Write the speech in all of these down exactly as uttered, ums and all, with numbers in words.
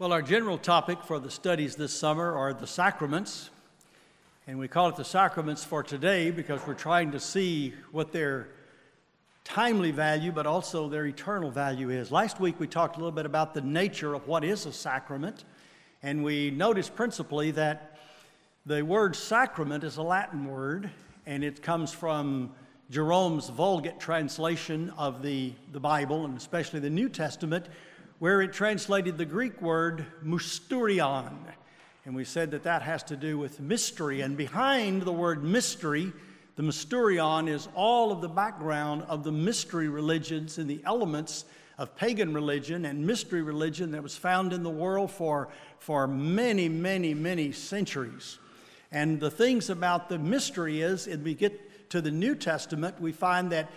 Well, our general topic for the studies this summer are the sacraments, and we call it the sacraments for today because we're trying to see what their timely value but also their eternal value is. Last week we talked a little bit about the nature of what is a sacrament, and we noticed principally that the word sacrament is a Latin word, and it comes from Jerome's Vulgate translation of the, the Bible, and especially the New Testament, where it translated the Greek word mysterion. And we said that that has to do with mystery. And behind the word mystery, the mysterion is all of the background of the mystery religions and the elements of pagan religion and mystery religion that was found in the world for, for many, many, many centuries. And the things about the mystery is, as we get to the New Testament, we find that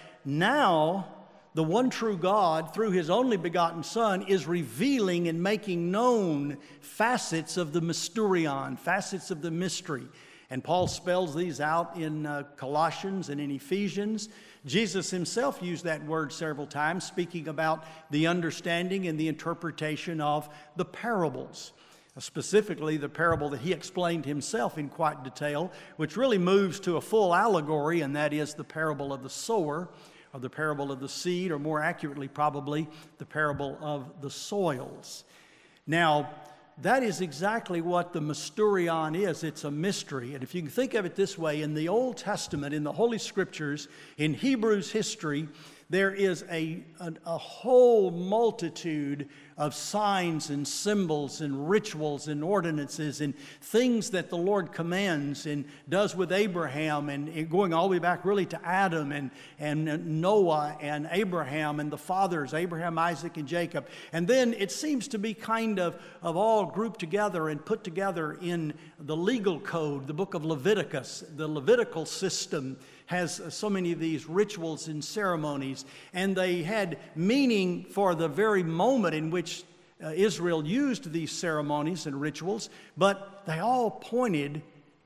now the one true God, through His only begotten Son, is revealing and making known facets of the mysterion, facets of the mystery. And Paul spells these out in uh, Colossians and in Ephesians. Jesus Himself used that word several times, speaking about the understanding and the interpretation of the parables. Specifically, the parable that He explained Himself in quite detail, which really moves to a full allegory, and that is the parable of the sower, or the parable of the seed, or more accurately, probably, the parable of the soils. Now, that is exactly what the mysterion is. It's a mystery. And if you can think of it this way, in the Old Testament, in the Holy Scriptures, in Hebrews history, there is a, a, a whole multitude of signs and symbols and rituals and ordinances and things that the Lord commands and does with Abraham, and going all the way back really to Adam and, and Noah and Abraham and the fathers, Abraham, Isaac, and Jacob. And then it seems to be kind of, of all grouped together and put together in the legal code, the book of Leviticus. The Levitical system has so many of these rituals and ceremonies, and they had meaning for the very moment in which uh, Israel used these ceremonies and rituals, but they all pointed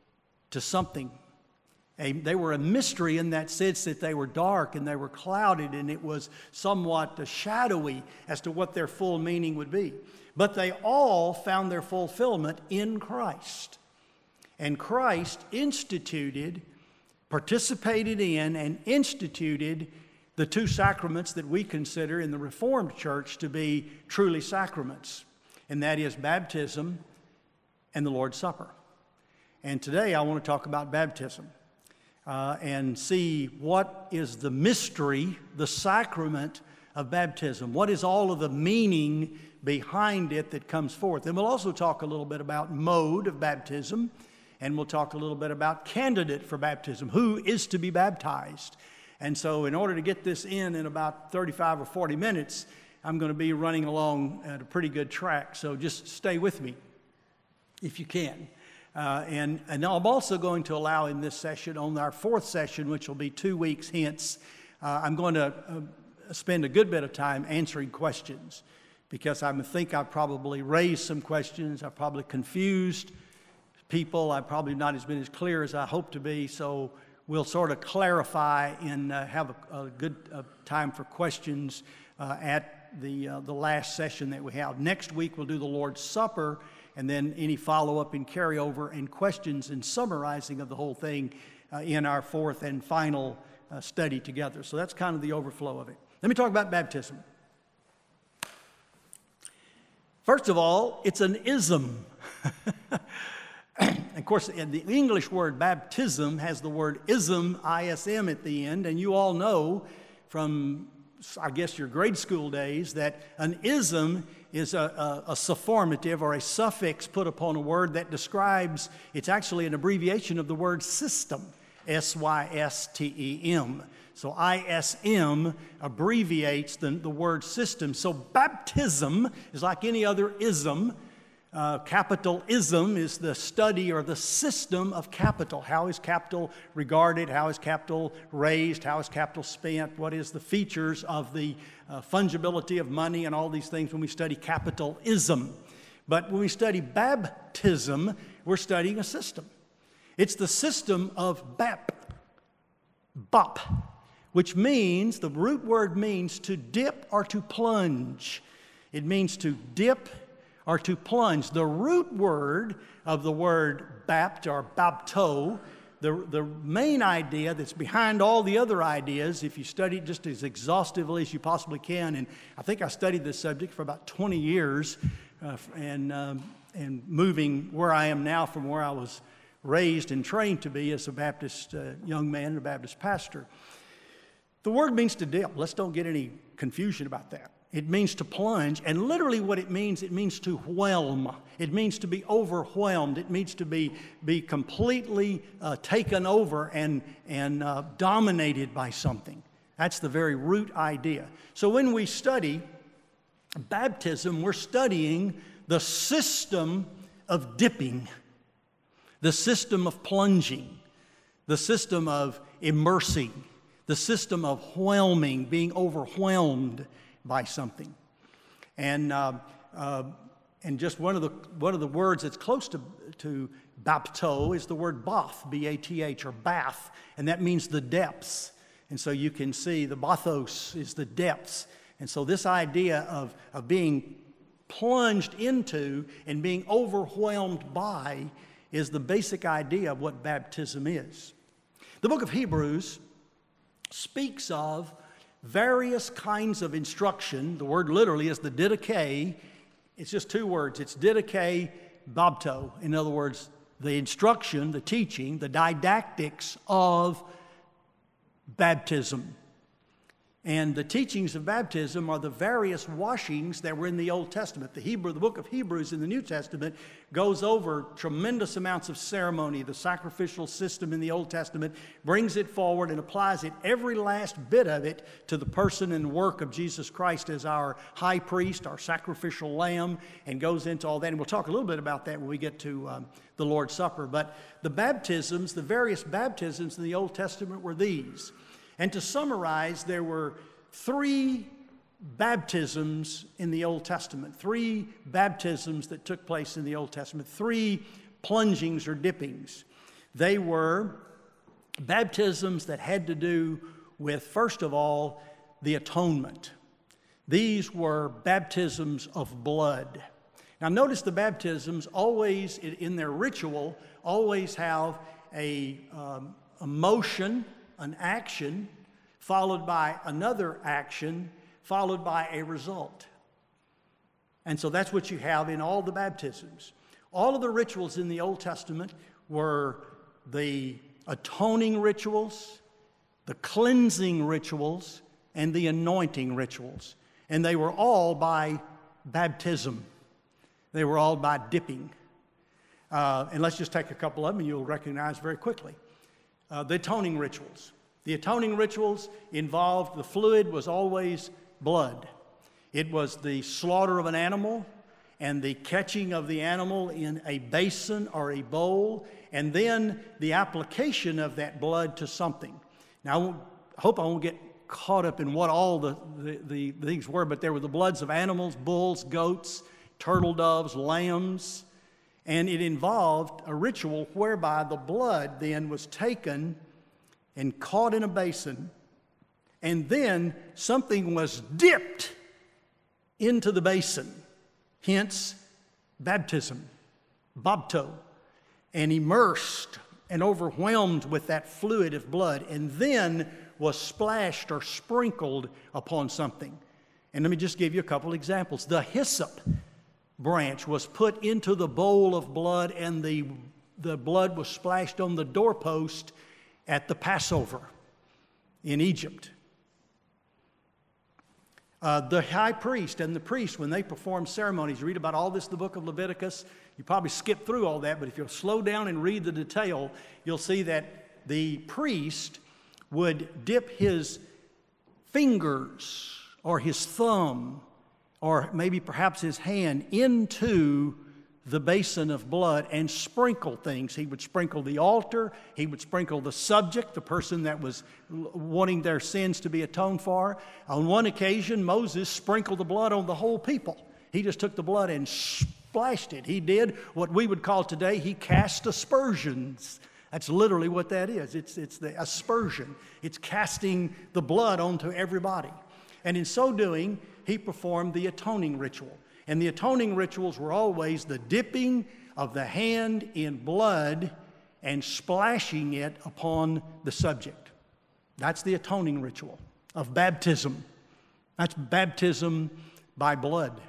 to something. A, they were a mystery in that sense that they were dark and they were clouded, and it was somewhat uh, shadowy as to what their full meaning would be. But they all found their fulfillment in Christ. And Christ instituted participated in and instituted the two sacraments that we consider in the Reformed Church to be truly sacraments, and that is baptism and the Lord's Supper. And today I want to talk about baptism uh, and see what is the mystery, the sacrament of baptism. What is all of the meaning behind it that comes forth? And we'll also talk a little bit about mode of baptism. And we'll talk a little bit about candidate for baptism, who is to be baptized. And so in order to get this in in about thirty-five or forty minutes, I'm going to be running along at a pretty good track. So just stay with me if you can. Uh, and, and I'm also going to allow in this session, on our fourth session, which will be two weeks hence, uh, I'm going to uh, spend a good bit of time answering questions, because I think I've probably raised some questions. I've probably confused people. I've probably not as been as clear as I hope to be, so we'll sort of clarify and uh, have a, a good uh, time for questions uh, at the, uh, the last session that we have. Next week we'll do the Lord's Supper, and then any follow-up and carryover and questions and summarizing of the whole thing uh, in our fourth and final uh, study together. So that's kind of the overflow of it. Let me talk about baptism. First of all, it's an ism. Of course, the English word baptism has the word ism, I S M, at the end, and you all know from, I guess, your grade school days that an ism is a, a, a sufformative or a suffix put upon a word that describes, it's actually an abbreviation of the word system, S Y S T E M. So I S M abbreviates the, the word system. So baptism is like any other ism. Uh, capital ism is the study or the system of capital. How is capital regarded? How is capital raised? How is capital spent? What is the features of the uh, fungibility of money and all these things when we study capitalism? But when we study baptism, we're studying a system. It's the system of bap, bop, which means, the root word means to dip or to plunge. It means to dip or to plunge. The root word of the word bapt or bapto, the, the main idea that's behind all the other ideas, if you study it just as exhaustively as you possibly can, and I think I studied this subject for about twenty years, uh, and, um, and moving where I am now from where I was raised and trained to be as a Baptist uh, young man and a Baptist pastor. The word means to dip. Let's don't get any confusion about that. It means to plunge, and literally what it means, it means to whelm. It means to be overwhelmed. It means to be, be completely uh, taken over and, and uh, dominated by something. That's the very root idea. So when we study baptism, we're studying the system of dipping, the system of plunging, the system of immersing, the system of whelming, being overwhelmed by something. And uh, uh, and just one of the one of the words that's close to, to bapto is the word bath, B A T H, or bath, and that means the depths. And so you can see the bathos is the depths. And so this idea of, of being plunged into and being overwhelmed by is the basic idea of what baptism is. The book of Hebrews speaks of various kinds of instruction. The word literally is the didache. It's just two words. It's didache, bapto. In other words, the instruction, the teaching, the didactics of baptism. And the teachings of baptism are the various washings that were in the Old Testament. The Hebrew, the book of Hebrews in the New Testament goes over tremendous amounts of ceremony. The sacrificial system in the Old Testament brings it forward and applies it, every last bit of it, to the person and work of Jesus Christ as our high priest, our sacrificial lamb, and goes into all that. And we'll talk a little bit about that when we get to um, the Lord's Supper. But the baptisms, the various baptisms in the Old Testament were these. And to summarize, there were three baptisms in the Old Testament, three baptisms that took place in the Old Testament, three plungings or dippings. They were baptisms that had to do with, first of all, the atonement. These were baptisms of blood. Now notice the baptisms always, in their ritual, always have a, um, a motion, an action, followed by another action, followed by a result. And so that's what you have in all the baptisms. All of the rituals in the Old Testament were the atoning rituals, the cleansing rituals, and the anointing rituals. And they were all by baptism. They were all by dipping. Uh, and let's just take a couple of them and you'll recognize very quickly. Uh, the atoning rituals. The atoning rituals involved, the fluid was always blood. It was the slaughter of an animal and the catching of the animal in a basin or a bowl, and then the application of that blood to something. Now, I hope I won't get caught up in what all the, the, the things were, but there were the bloods of animals, bulls, goats, turtle doves, lambs, and it involved a ritual whereby the blood then was taken and caught in a basin, and then something was dipped into the basin, hence baptism, bapto, and immersed and overwhelmed with that fluid of blood, and then was splashed or sprinkled upon something. And let me just give you a couple examples. The hyssop branch was put into the bowl of blood, and the, the blood was splashed on the doorpost at the Passover in Egypt. Uh, the high priest and the priest, when they performed ceremonies, you read about all this in the book of Leviticus. You probably skip through all that, but if you'll slow down and read the detail, you'll see that the priest would dip his fingers or his thumb or maybe perhaps his hand into the basin of blood and sprinkle things. He would sprinkle the altar. He would sprinkle the subject, the person that was wanting their sins to be atoned for. On one occasion, Moses sprinkled the blood on the whole people. He just took the blood and splashed it. He did what we would call today, he cast aspersions. That's literally what that is. It's, it's the aspersion. It's casting the blood onto everybody. And in so doing, he performed the atoning ritual. And the atoning rituals were always the dipping of the hand in blood and splashing it upon the subject. That's the atoning ritual of baptism. That's baptism by blood.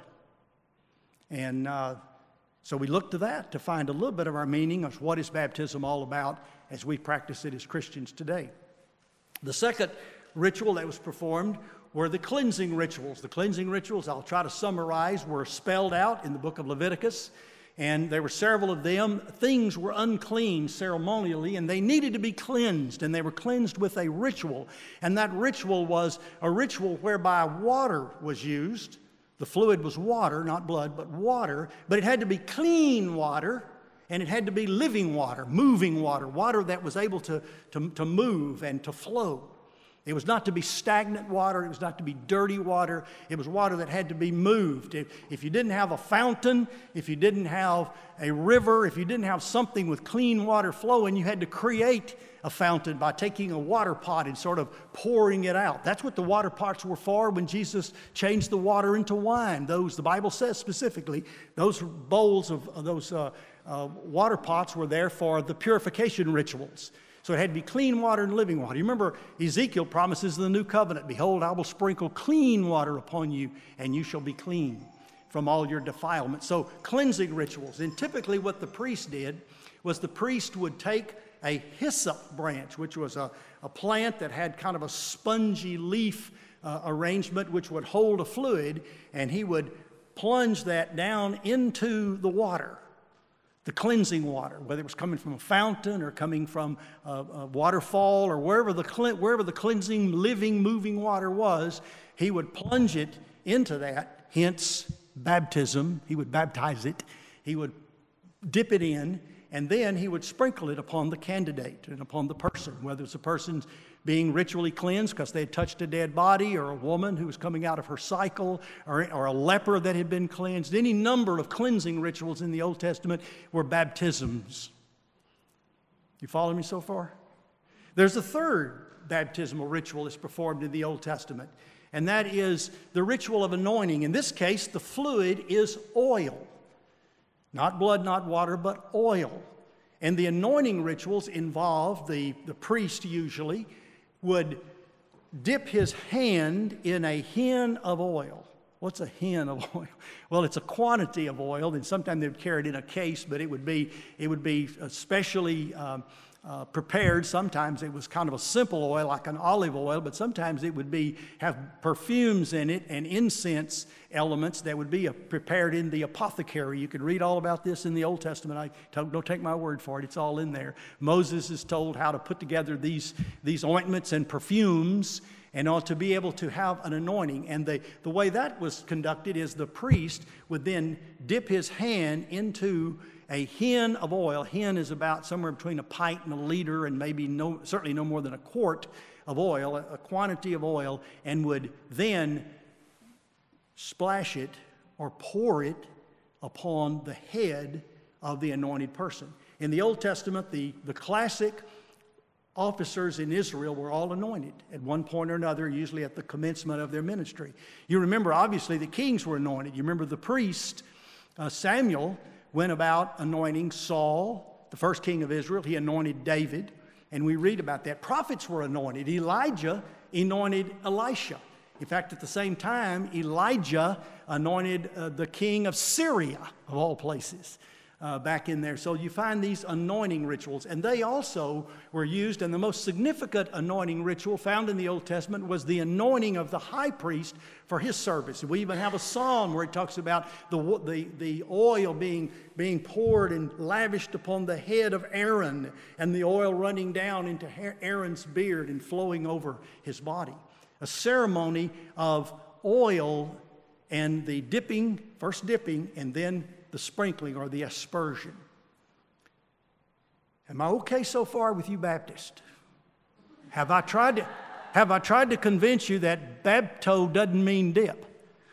And uh, so we look to that to find a little bit of our meaning of what is baptism all about as we practice it as Christians today. The second ritual that was performed were the cleansing rituals. The cleansing rituals, I'll try to summarize, were spelled out in the book of Leviticus. And there were several of them. Things were unclean ceremonially, and they needed to be cleansed, and they were cleansed with a ritual. And that ritual was a ritual whereby water was used. The fluid was water, not blood, but water. But it had to be clean water, and it had to be living water, moving water, water that was able to, to, to move and to flow. It was not to be stagnant water. It was not to be dirty water. It was water that had to be moved. If, if you didn't have a fountain, if you didn't have a river, if you didn't have something with clean water flowing, you had to create a fountain by taking a water pot and sort of pouring it out. That's what the water pots were for when Jesus changed the water into wine. Those, the Bible says specifically, those bowls of, of those uh, uh, water pots were there for the purification rituals. So it had to be clean water and living water. You remember Ezekiel promises in the new covenant, behold, I will sprinkle clean water upon you, and you shall be clean from all your defilement. So cleansing rituals. And typically what the priest did was the priest would take a hyssop branch, which was a, a plant that had kind of a spongy leaf uh, arrangement, which would hold a fluid, and he would plunge that down into the water. The cleansing water, whether it was coming from a fountain or coming from a, a waterfall or wherever the, wherever the cleansing, living, moving water was, he would plunge it into that, hence baptism. He would baptize it. He would dip it in, and then he would sprinkle it upon the candidate and upon the person, whether it's a person being ritually cleansed because they had touched a dead body, or a woman who was coming out of her cycle, or, or a leper that had been cleansed. Any number of cleansing rituals in the Old Testament were baptisms. You follow me so far? There's a third baptismal ritual that's performed in the Old Testament, and that is the ritual of anointing. In this case, the fluid is oil. Not blood, not water, but oil. And the anointing rituals involve the, the priest usually would dip his hand in a hin of oil. What's a hin of oil? Well, it's a quantity of oil, and sometimes they would carry it in a case, but it would be, it would be specially um, uh, prepared. Sometimes it was kind of a simple oil, like an olive oil, but sometimes it would be have perfumes in it and incense elements that would be uh, prepared in the apothecary. You can read all about this in the Old Testament. I don't, don't take my word for it. It's all in there. Moses is told how to put together these, these ointments and perfumes and ought to be able to have an anointing. And the, the way that was conducted is the priest would then dip his hand into a hin of oil. Hin is about somewhere between a pint and a liter, and maybe no, certainly no more than a quart of oil, a, a quantity of oil, and would then splash it or pour it upon the head of the anointed person. In the Old Testament, the, the classic officers in Israel were all anointed at one point or another, usually at the commencement of their ministry. You remember, obviously, the kings were anointed. You remember the priest, uh, Samuel, went about anointing Saul, the first king of Israel. He anointed David, and we read about that. Prophets were anointed. Elijah anointed Elisha. In fact, at the same time, Elijah anointed uh, the king of Syria, of all places, uh, back in there. So you find these anointing rituals, and they also were used, and the most significant anointing ritual found in the Old Testament was the anointing of the high priest for his service. We even have a psalm where it talks about the, the, the oil being, being poured and lavished upon the head of Aaron, and the oil running down into Aaron's beard and flowing over his body. A ceremony of oil and the dipping, first dipping, and then the sprinkling or the aspersion. Am I okay so far with you Baptists? Have I tried to, have I tried to convince you that bapto doesn't mean dip?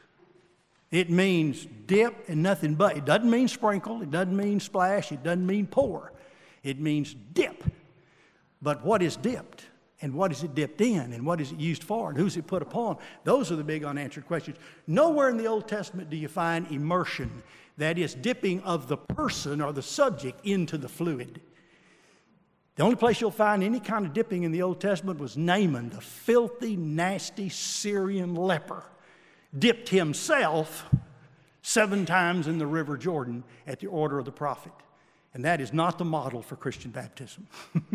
It means dip and nothing but. It doesn't mean sprinkle. It doesn't mean splash. It doesn't mean pour. It means dip. But what is dipped? And what is it dipped in? And what is it used for? And who's it put upon? Those are the big unanswered questions. Nowhere in the Old Testament do you find immersion, that is, dipping of the person or the subject into the fluid. The only place you'll find any kind of dipping in the Old Testament was Naaman, the filthy, nasty Syrian leper, dipped himself seven times in the River Jordan at the order of the prophet. And that is not the model for Christian baptism.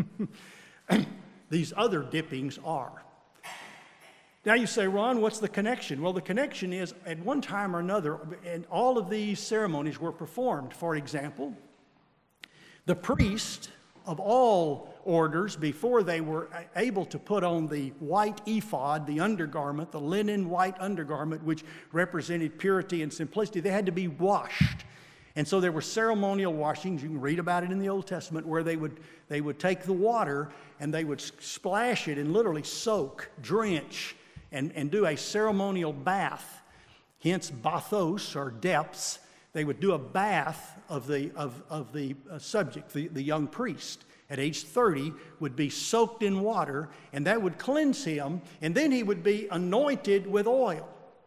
These other dippings are. Now you say, Ron, what's the connection? Well, the connection is at one time or another, and all of these ceremonies were performed. For example, the priest of all orders, before they were able to put on the white ephod, the undergarment, the linen white undergarment, which represented purity and simplicity, they had to be washed. And so there were ceremonial washings, you can read about it in the Old Testament, where they would, they would take the water and they would splash it and literally soak, drench, and, and do a ceremonial bath, hence bathos or depths. They would do a bath of the, of, of the uh, subject, the, the young priest. At age thirty, would be soaked in water, and that would cleanse him, and then he would be anointed with oil.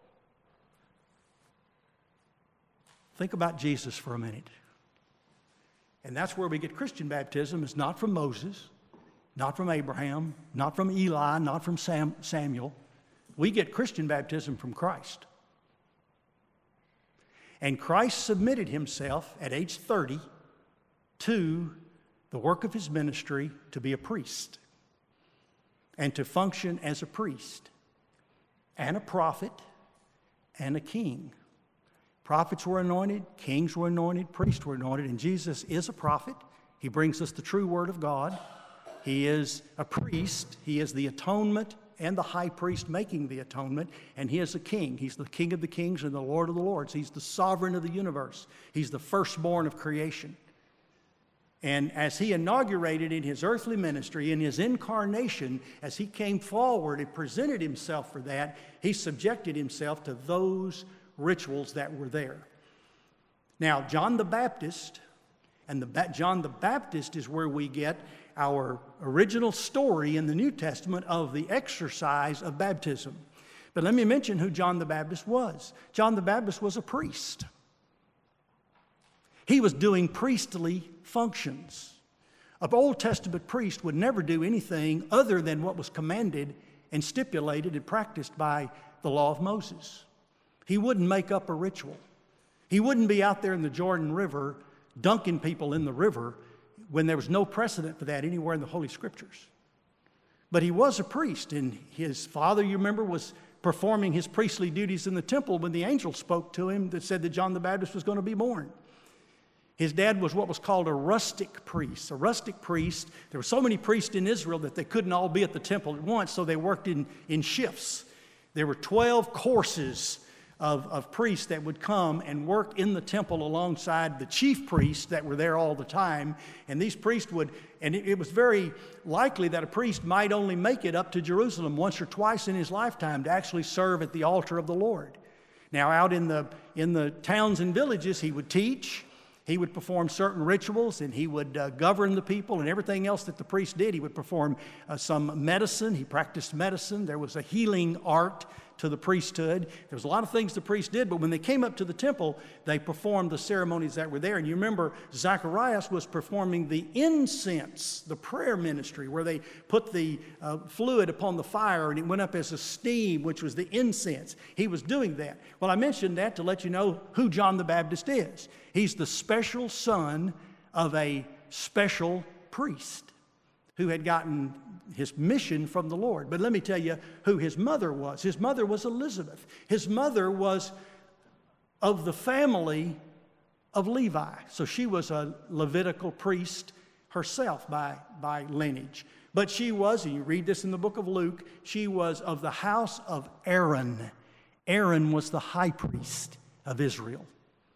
Think about Jesus for a minute. And that's where we get Christian baptism. It's not from Moses, not from Abraham, not from Eli, not from Sam, Samuel. We get Christian baptism from Christ. And Christ submitted himself at age thirty to the work of his ministry to be a priest and to function as a priest and a prophet and a king. Prophets were anointed, kings were anointed, priests were anointed, and Jesus is a prophet. He brings us the true word of God. He is a priest. He is the atonement and the high priest making the atonement, and he is a king. He's the King of the kings and the Lord of the lords. He's the sovereign of the universe. He's the firstborn of creation. And as he inaugurated in his earthly ministry, in his incarnation, as he came forward and presented himself for that, he subjected himself to those rituals that were there. Now, John the Baptist, and the ba- John the Baptist is where we get our original story in the New Testament of the exercise of baptism. But let me mention who John the Baptist was. John the Baptist was a priest. He was doing priestly functions. An Old Testament priest would never do anything other than what was commanded and stipulated and practiced by the law of Moses. He wouldn't make up a ritual. He wouldn't be out there in the Jordan River dunking people in the river when there was no precedent for that anywhere in the Holy Scriptures. But he was a priest, and his father, you remember, was performing his priestly duties in the temple when the angel spoke to him that said that John the Baptist was going to be born. His dad was what was called a rustic priest. A rustic priest, there were so many priests in Israel that they couldn't all be at the temple at once, so they worked in, in shifts. There were twelve courses Of, of priests that would come and work in the temple alongside the chief priests that were there all the time. And these priests would, and it, it was very likely that a priest might only make it up to Jerusalem once or twice in his lifetime to actually serve at the altar of the Lord. Now, out in the, in the towns and villages, he would teach, he would perform certain rituals, and he would uh, govern the people and everything else that the priest did. He would perform uh, some medicine. He practiced medicine. There was a healing art to the priesthood. There was a lot of things the priests did, but when they came up to the temple, they performed the ceremonies that were there. And you remember Zacharias was performing the incense, the prayer ministry, where they put the uh, fluid upon the fire and it went up as a steam, which was the incense. He was doing that. Well, I mentioned that to let you know who John the Baptist is. He's the special son of a special priest who had gotten his mission from the Lord. But let me tell you who his mother was. His mother was Elizabeth. His mother was of the family of Levi. So she was a Levitical priest herself by, by lineage. But she was, and you read this in the book of Luke, she was of the house of Aaron. Aaron was the high priest of Israel.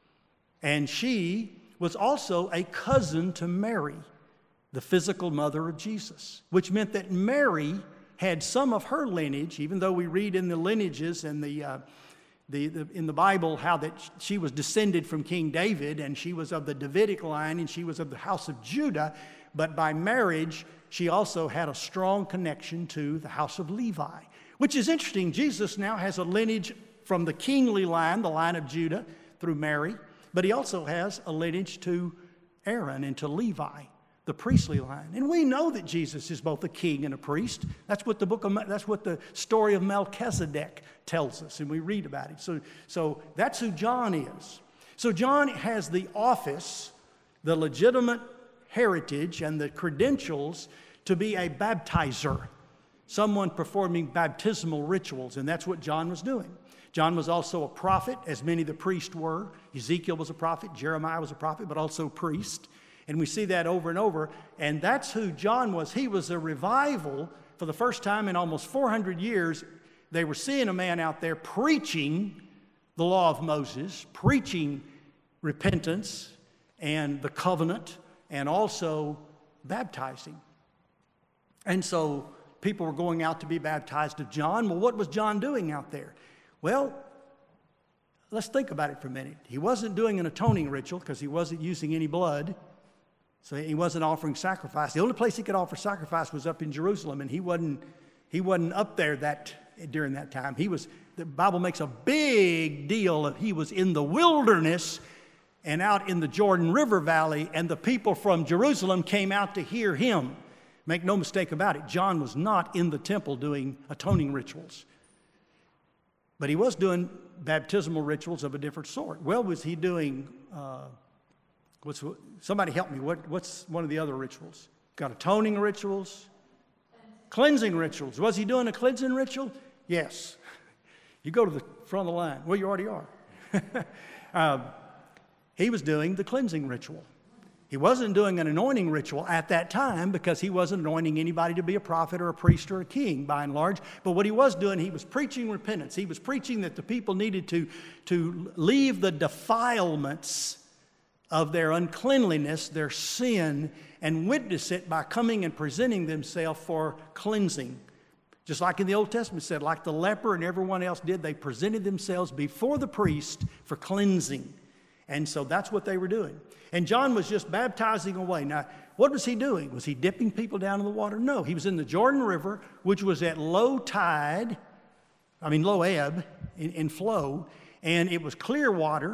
And she was also a cousin to Mary, the physical mother of Jesus, which meant that Mary had some of her lineage, even though we read in the lineages and the, uh, the, the, in the Bible how that she was descended from King David, and she was of the Davidic line, and she was of the house of Judah, but by marriage, she also had a strong connection to the house of Levi, which is interesting. Jesus now has a lineage from the kingly line, the line of Judah, through Mary, but he also has a lineage to Aaron and to Levi, the priestly line. And we know that Jesus is both a king and a priest. That's what the book of, that's what the story of Melchizedek tells us, and we read about it. So, so that's who John is. So John has the office, the legitimate heritage, and the credentials to be a baptizer, someone performing baptismal rituals, and that's what John was doing. John was also a prophet, as many of the priests were. Ezekiel was a prophet, Jeremiah was a prophet, but also priest. And we see that over and over. And that's who John was. He was a revival for the first time in almost four hundred years. They were seeing a man out there preaching the law of Moses, preaching repentance and the covenant, and also baptizing. And so people were going out to be baptized of John. Well, what was John doing out there? Well, let's think about it for a minute. He wasn't doing an atoning ritual because he wasn't using any blood. So he wasn't offering sacrifice. The only place he could offer sacrifice was up in Jerusalem, and he wasn't, he wasn't up there that during that time. He was, the Bible makes a big deal of he was in the wilderness and out in the Jordan River Valley, and the people from Jerusalem came out to hear him. Make no mistake about it, John was not in the temple doing atoning rituals. But he was doing baptismal rituals of a different sort. Well, was he doing, uh, what's, somebody help me, what, what's one of the other rituals? Got atoning rituals, cleansing rituals. Was he doing a cleansing ritual? Yes. You go to the front of the line. Well, you already are. uh, he was doing the cleansing ritual. He wasn't doing an anointing ritual at that time because he wasn't anointing anybody to be a prophet or a priest or a king by and large. But what he was doing, he was preaching repentance. He was preaching that the people needed to, to leave the defilements of their uncleanliness, their sin, and witness it by coming and presenting themselves for cleansing. Just like in the Old Testament said, like the leper and everyone else did, they presented themselves before the priest for cleansing. And so that's what they were doing. And John was just baptizing away. Now, what was he doing? Was he dipping people down in the water? No, he was in the Jordan River, which was at low tide, I mean low ebb in, in flow, and it was clear water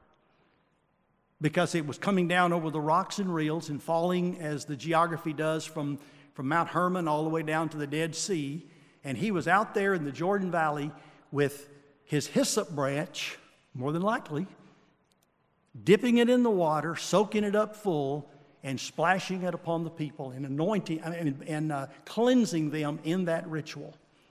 because it was coming down over the rocks and rills and falling as the geography does from, from Mount Hermon all the way down to the Dead Sea. And he was out there in the Jordan Valley with his hyssop branch, more than likely, dipping it in the water, soaking it up full, and splashing it upon the people and anointing and, and uh, cleansing them in that ritual,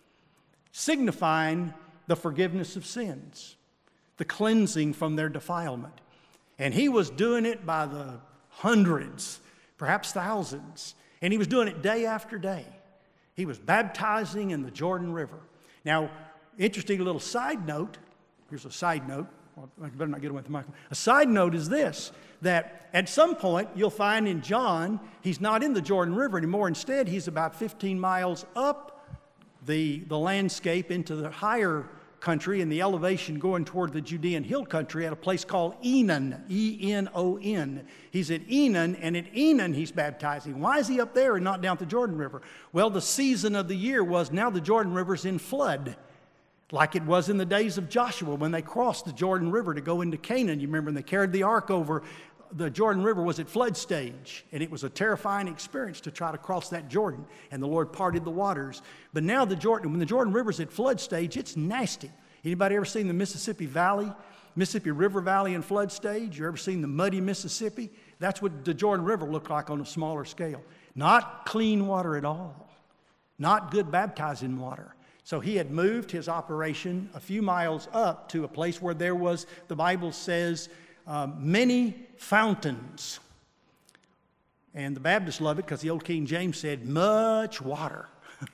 signifying the forgiveness of sins, the cleansing from their defilement. And he was doing it by the hundreds, perhaps thousands, and he was doing it day after day. He was baptizing in the Jordan River. Now, interesting little side note, here's a side note. I better not get away with the microphone. A side note is this, that at some point you'll find in John, he's not in the Jordan River anymore. Instead, he's about fifteen miles up the, the landscape into the higher country and the elevation going toward the Judean hill country at a place called Enon, E N O N. He's at Enon, and at Enon he's baptizing. Why is he up there and not down at the Jordan River? Well, the season of the year was now the Jordan River's in flood. Like it was in the days of Joshua when they crossed the Jordan River to go into Canaan. You remember when they carried the ark over, the Jordan River was at flood stage. And it was a terrifying experience to try to cross that Jordan. And the Lord parted the waters. But now the Jordan, when the Jordan River's at flood stage, it's nasty. Anybody ever seen the Mississippi Valley, Mississippi River Valley in flood stage? You ever seen the muddy Mississippi? That's what the Jordan River looked like on a smaller scale. Not clean water at all. Not good baptizing water. So he had moved his operation a few miles up to a place where there was, the Bible says, um, many fountains. And the Baptists love it because the old King James said, much water.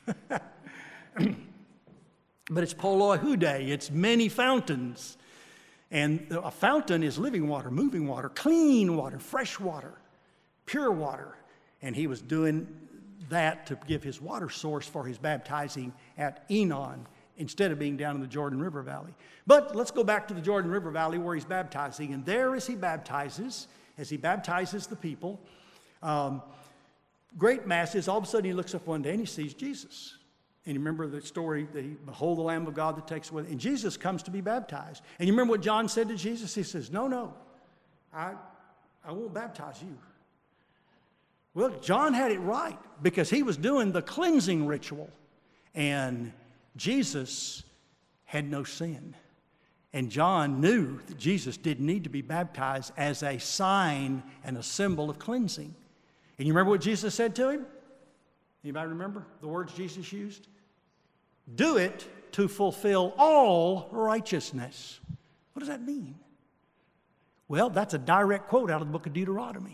But it's poloi hude, it's many fountains. And a fountain is living water, moving water, clean water, fresh water, pure water. And he was doing that to give his water source for his baptizing at Enon instead of being down in the Jordan River Valley. But let's go back to the Jordan River Valley where he's baptizing. And there as he baptizes, as he baptizes the people, um, great masses, all of a sudden he looks up one day and he sees Jesus. And you remember the story that he, behold the Lamb of God that takes away. And Jesus comes to be baptized. And you remember what John said to Jesus? He says, no, no, I, I won't baptize you. Well, John had it right because he was doing the cleansing ritual. And Jesus had no sin. And John knew that Jesus didn't need to be baptized as a sign and a symbol of cleansing. And you remember what Jesus said to him? Anybody remember the words Jesus used? Do it to fulfill all righteousness. What does that mean? Well, that's a direct quote out of the book of Deuteronomy.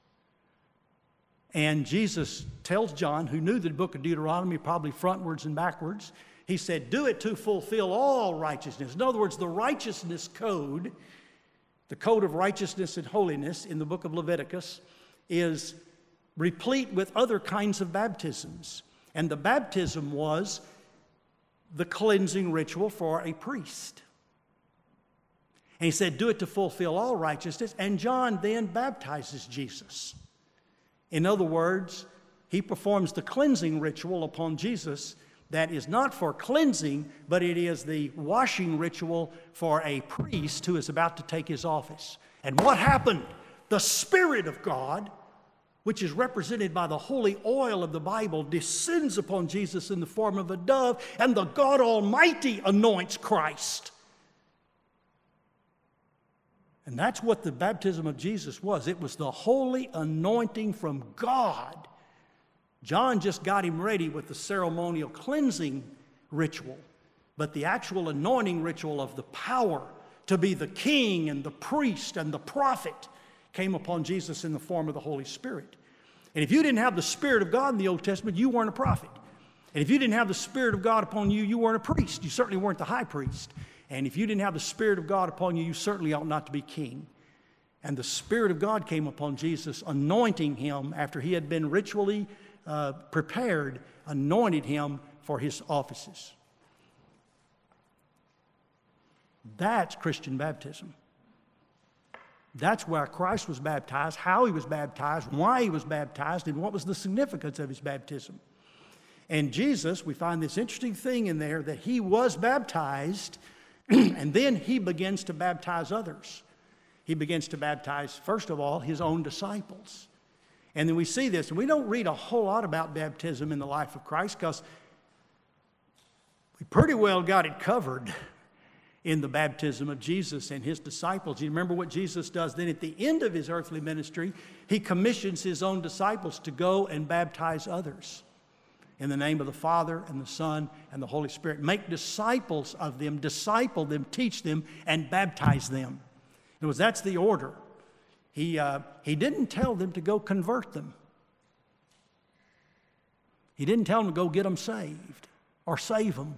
And Jesus tells John, who knew the book of Deuteronomy probably frontwards and backwards, he said, do it to fulfill all righteousness. In other words, the righteousness code, the code of righteousness and holiness in the book of Leviticus is replete with other kinds of baptisms. And the baptism was the cleansing ritual for a priest. And he said, do it to fulfill all righteousness. And John then baptizes Jesus. In other words, he performs the cleansing ritual upon Jesus that is not for cleansing, but it is the washing ritual for a priest who is about to take his office. And what happened? The Spirit of God, which is represented by the holy oil of the Bible, descends upon Jesus in the form of a dove, and the God Almighty anoints Christ. And that's what the baptism of Jesus was. It was the holy anointing from God. John just got him ready with the ceremonial cleansing ritual, but the actual anointing ritual of the power to be the king and the priest and the prophet came upon Jesus in the form of the Holy Spirit. And if you didn't have the Spirit of God in the Old Testament, you weren't a prophet. And if you didn't have the Spirit of God upon you, you weren't a priest. You certainly weren't the high priest. And if you didn't have the Spirit of God upon you, you certainly ought not to be king. And the Spirit of God came upon Jesus, anointing him after he had been ritually uh, prepared, anointed him for his offices. That's Christian baptism. That's where Christ was baptized, how he was baptized, why he was baptized, and what was the significance of his baptism. And Jesus, we find this interesting thing in there that he was baptized, and then he begins to baptize others. He begins to baptize, first of all, his own disciples. And then we see this, and we don't read a whole lot about baptism in the life of Christ because we pretty well got it covered in the baptism of Jesus and his disciples. You remember what Jesus does then at the end of his earthly ministry? He commissions his own disciples to go and baptize others in the name of the Father and the Son and the Holy Spirit. Make disciples of them, disciple them, teach them, and baptize them. In other words, that's the order. He, uh, he didn't tell them to go convert them. He didn't tell them to go get them saved or save them.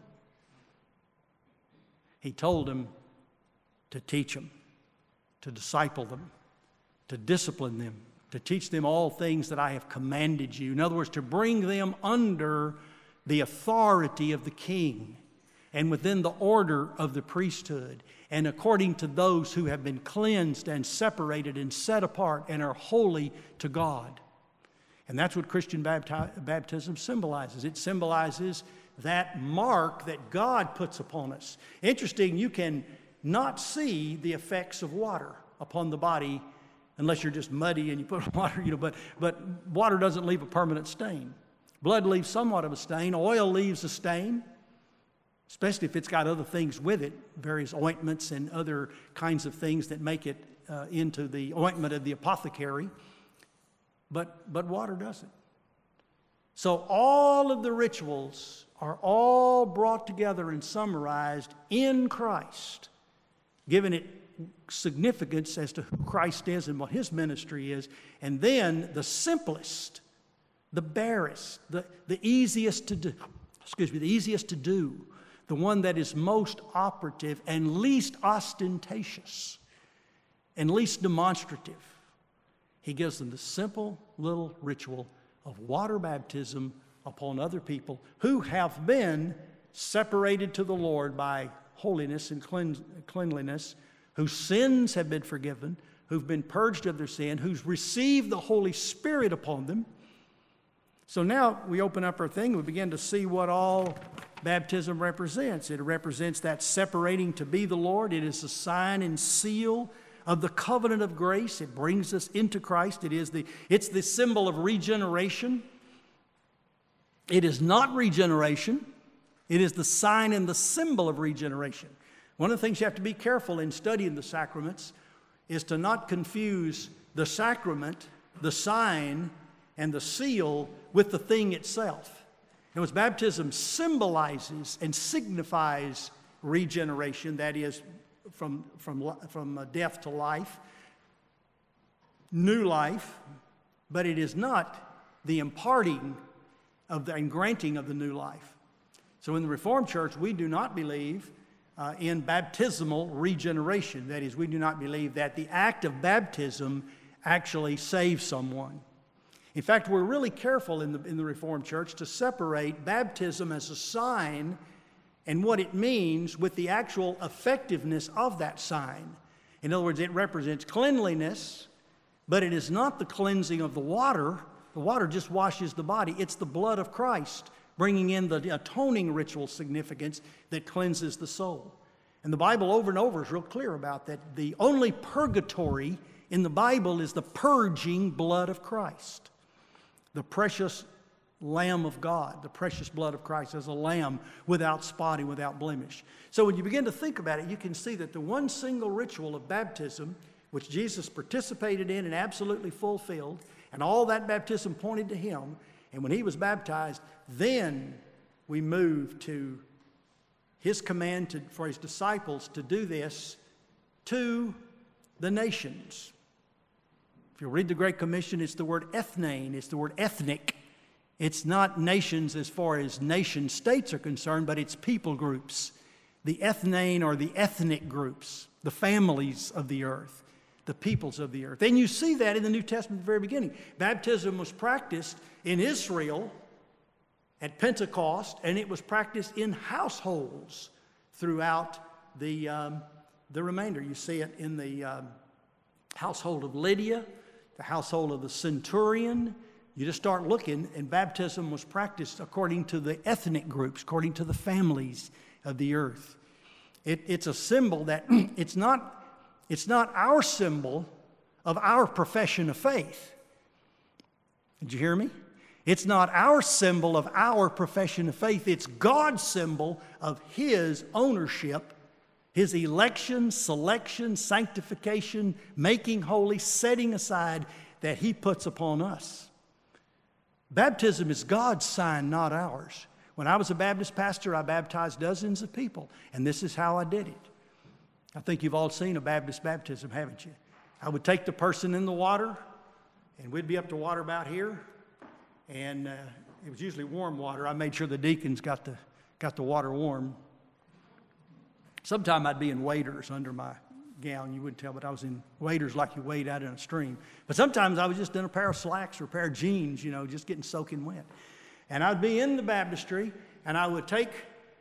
He told them to teach them, to disciple them, to discipline them, to teach them all things that I have commanded you. In other words, to bring them under the authority of the king and within the order of the priesthood and according to those who have been cleansed and separated and set apart and are holy to God. And that's what Christian bapti- baptism symbolizes. It symbolizes that mark that God puts upon us. Interesting, you can not see the effects of water upon the body unless you're just muddy and you put water, you know, but, but water doesn't leave a permanent stain. Blood leaves somewhat of a stain. Oil leaves a stain, especially if it's got other things with it, various ointments and other kinds of things that make it uh, into the ointment of the apothecary. But, but water doesn't. So all of the rituals are all brought together and summarized in Christ, giving it significance as to who Christ is and what his ministry is. And then the simplest, the barest, the, the easiest to do, excuse me, the easiest to do, the one that is most operative and least ostentatious and least demonstrative. He gives them the simple little ritual of water baptism upon other people who have been separated to the Lord by holiness and cleanliness, whose sins have been forgiven, who've been purged of their sin, who's received the Holy Spirit upon them. So now we open up our thing, we begin to see what all baptism represents. It represents that separating to be the Lord. It is a sign and seal of the covenant of grace. It brings us into Christ. It is the, it's the symbol of regeneration. It is not regeneration. It is the sign and the symbol of regeneration. One of the things you have to be careful in studying the sacraments is to not confuse the sacrament, the sign, and the seal with the thing itself. In other words, baptism symbolizes and signifies regeneration, that is, from, from, from death to life, new life, but it is not the imparting of the, and granting of the new life. So in the Reformed Church, we do not believe uh, in baptismal regeneration. That is, we do not believe that the act of baptism actually saves someone. In fact, we're really careful in the, in the Reformed Church to separate baptism as a sign and what it means with the actual effectiveness of that sign. In other words, it represents cleanliness, but it is not the cleansing of the water. The water just washes the body. It's the blood of Christ bringing in the atoning ritual significance that cleanses the soul. And the Bible over and over is real clear about that. The only purgatory in the Bible is the purging blood of Christ. The precious Lamb of God, the precious blood of Christ as a lamb without spot and without blemish. So when you begin to think about it, you can see that the one single ritual of baptism, which Jesus participated in and absolutely fulfilled, and all that baptism pointed to him, and when he was baptized, then we move to his command to, for his disciples to do this to the nations. If you read the Great Commission, it's the word ethne, it's the word ethnic. It's not nations as far as nation states are concerned, but it's people groups. The ethne or the ethnic groups, the families of the earth, the peoples of the earth. And you see that in the New Testament at the very beginning. Baptism was practiced in Israel at Pentecost, and it was practiced in households throughout the, um, the remainder. You see it in the um, household of Lydia, the household of the centurion. You just start looking, and baptism was practiced according to the ethnic groups, according to the families of the earth. It, it's a symbol that it's not, it's not our symbol of our profession of faith. Did you hear me? It's not our symbol of our profession of faith. It's God's symbol of his ownership, his election, selection, sanctification, making holy, setting aside that he puts upon us. Baptism is God's sign, not ours. When I was a Baptist pastor, I baptized dozens of people, and this is how I did it. I think you've all seen a Baptist baptism, haven't you? I would take the person in the water, and we'd be up to water about here, and uh, it was usually warm water. I made sure the deacons got the, got the water warm. Sometimes I'd be in waders under my gown. You wouldn't tell, but I was in waders like you wade out in a stream. But sometimes I was just in a pair of slacks or a pair of jeans, you know, just getting soaking wet. And I'd be in the baptistry, and I would take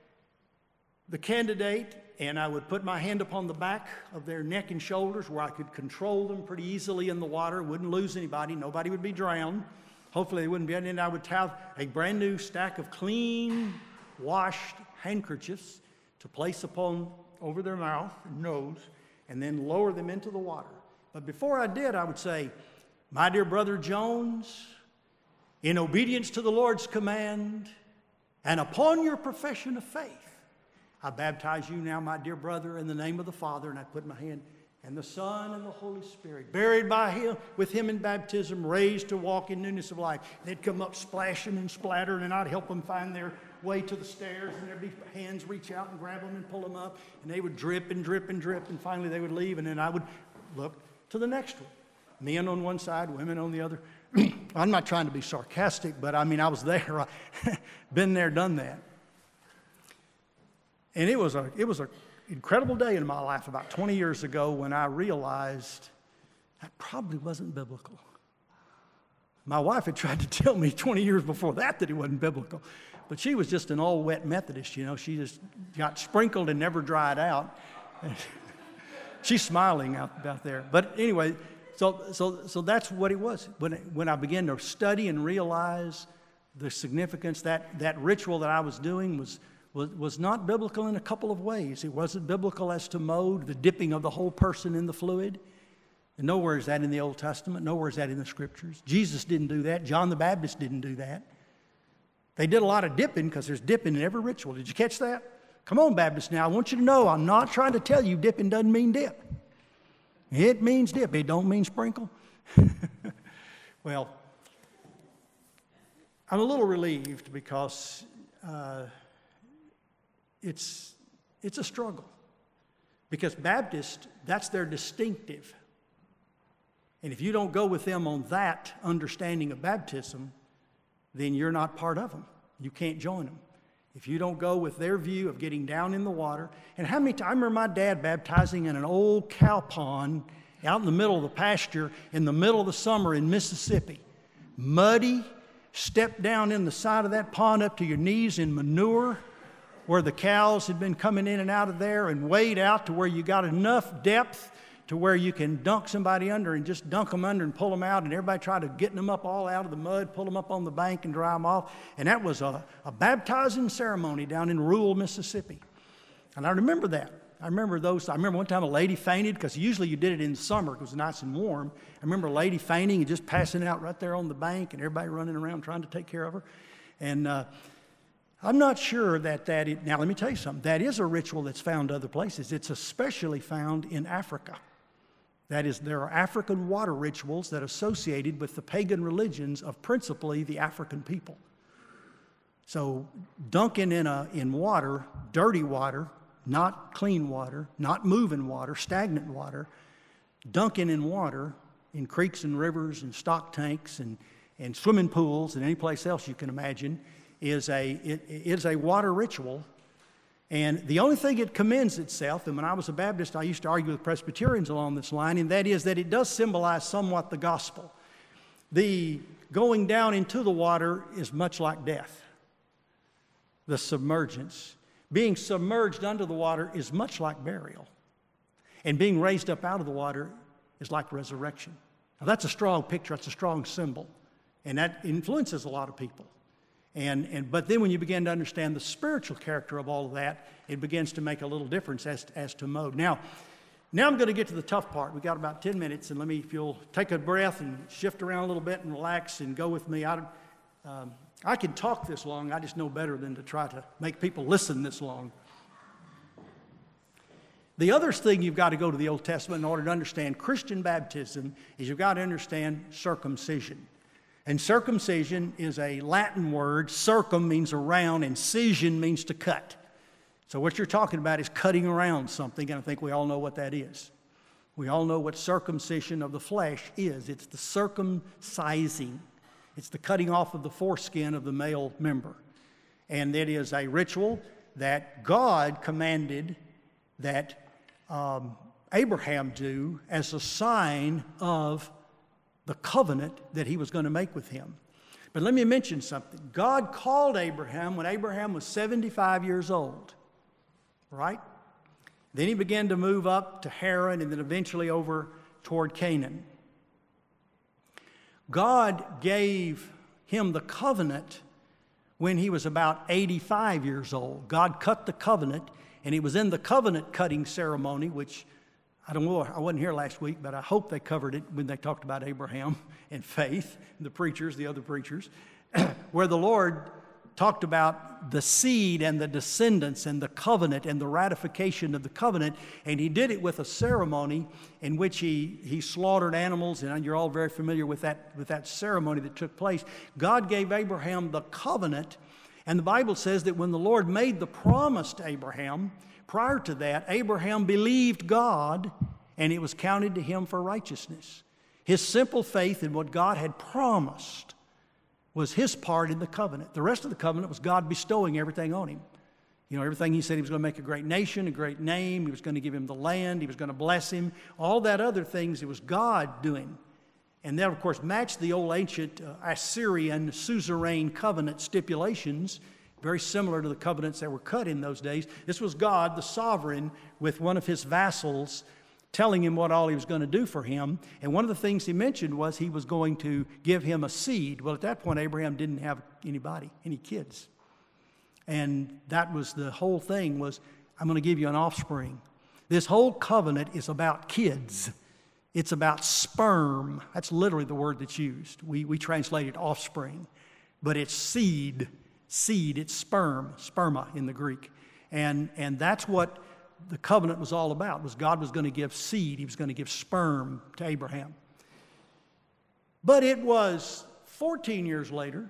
the candidate, and I would put my hand upon the back of their neck and shoulders where I could control them pretty easily in the water, wouldn't lose anybody, nobody would be drowned. Hopefully they wouldn't be, and then I would have a brand new stack of clean, washed handkerchiefs to place upon over their mouth and nose, and then lower them into the water. But before I did, I would say, "My dear brother Jones, in obedience to the Lord's command, and upon your profession of faith, I baptize you now, my dear brother, in the name of the Father," and I put my hand, "and the Son and the Holy Spirit, buried by him, with him in baptism, raised to walk in newness of life." They'd come up splashing and splattering, and I'd help them find their way to the stairs, and there'd be hands reach out and grab them and pull them up, and they would drip and drip and drip, and finally they would leave, and then I would look to the next one. Men on one side, women on the other. I'm not trying to be sarcastic, but I mean, I was there. I been there, done that. And it was a it was an incredible day in my life about twenty years ago when I realized that probably wasn't biblical. My wife had tried to tell me twenty years before that that it wasn't biblical. But she was just an all-wet Methodist, you know. She just got sprinkled and never dried out. She's smiling out, out there. But anyway, so, so, so that's what it was. When, when I began to study and realize the significance, that, that ritual that I was doing was, was, was not biblical in a couple of ways. It wasn't biblical as to mode, the dipping of the whole person in the fluid. And nowhere is that in the Old Testament. Nowhere is that in the Scriptures. Jesus didn't do that. John the Baptist didn't do that. They did a lot of dipping because there's dipping in every ritual. Did you catch that? Come on, Baptist, now. I want you to know I'm not trying to tell you dipping doesn't mean dip. It means dip. It don't mean sprinkle. Well, I'm a little relieved because uh, it's, it's a struggle. Because Baptist, that's their distinctive. And if you don't go with them on that understanding of baptism, then you're not part of them. You can't join them. If you don't go with their view of getting down in the water. And how many times, I remember my dad baptizing in an old cow pond out in the middle of the pasture in the middle of the summer in Mississippi. Muddy, step down in the side of that pond up to your knees in manure where the cows had been coming in and out of there, and wade out to where you got enough depth to where you can dunk somebody under and just dunk them under and pull them out, and everybody tried to get them up all out of the mud, pull them up on the bank and dry them off. And that was a, a baptizing ceremony down in rural Mississippi. And I remember that. I remember those. I remember one time a lady fainted, because usually you did it in the summer because it was nice and warm. I remember a lady fainting and just passing out right there on the bank, and everybody running around trying to take care of her. And uh, I'm not sure that that is, now let me tell you something. That is a ritual that's found other places. It's especially found in Africa. That is, there are African water rituals that are associated with the pagan religions of principally the African people. So dunking in, a, in water, dirty water, not clean water, not moving water, stagnant water, dunking in water in creeks and rivers and stock tanks and, and swimming pools and any place else you can imagine is a, it, it is a water ritual. And the only thing it commends itself, and when I was a Baptist, I used to argue with Presbyterians along this line, and that is that it does symbolize somewhat the gospel. The going down into the water is much like death, the submergence. Being submerged under the water is much like burial. And being raised up out of the water is like resurrection. Now, that's a strong picture. That's a strong symbol. And that influences a lot of people. And, and, but then when you begin to understand the spiritual character of all of that, it begins to make a little difference as, as to mode. Now, now I'm going to get to the tough part. We've got about ten minutes, and let me, if you'll take a breath and shift around a little bit and relax and go with me. I, um, I can talk this long. I just know better than to try to make people listen this long. The other thing you've got to go to the Old Testament in order to understand Christian baptism is you've got to understand circumcision. And circumcision is a Latin word. Circum means around, and cision means to cut. So what you're talking about is cutting around something, and I think we all know what that is. We all know what circumcision of the flesh is. It's the circumcising. It's the cutting off of the foreskin of the male member. And it is a ritual that God commanded that um, Abraham do as a sign of the covenant that he was going to make with him. But let me mention something. God called Abraham when Abraham was seventy-five years old, right? Then he began to move up to Haran and then eventually over toward Canaan. God gave him the covenant when he was about eighty-five years old. God cut the covenant, and it was in the covenant cutting ceremony, which I don't know, I wasn't here last week, but I hope they covered it when they talked about Abraham and faith, the preachers, the other preachers, where the Lord talked about the seed and the descendants and the covenant and the ratification of the covenant, and he did it with a ceremony in which he, he slaughtered animals, and you're all very familiar with that, with that ceremony that took place. God gave Abraham the covenant, and the Bible says that when the Lord made the promise to Abraham, prior to that, Abraham believed God, and it was counted to him for righteousness. His simple faith in what God had promised was his part in the covenant. The rest of the covenant was God bestowing everything on him. You know, everything he said he was going to make a great nation, a great name, he was going to give him the land, he was going to bless him. All that other things, it was God doing. And that, of course, matched the old ancient uh, Assyrian suzerain covenant stipulations, very similar to the covenants that were cut in those days. This was God, the sovereign, with one of his vassals telling him what all he was going to do for him. And one of the things he mentioned was he was going to give him a seed. Well, at that point, Abraham didn't have anybody, any kids. And that was the whole thing was, I'm going to give you an offspring. This whole covenant is about kids. It's about sperm. That's literally the word that's used. We, we translate it offspring. But it's seed. Seed, it's sperm, sperma in the Greek. And, and that's what the covenant was all about, was God was going to give seed. He was going to give sperm to Abraham. But it was fourteen years later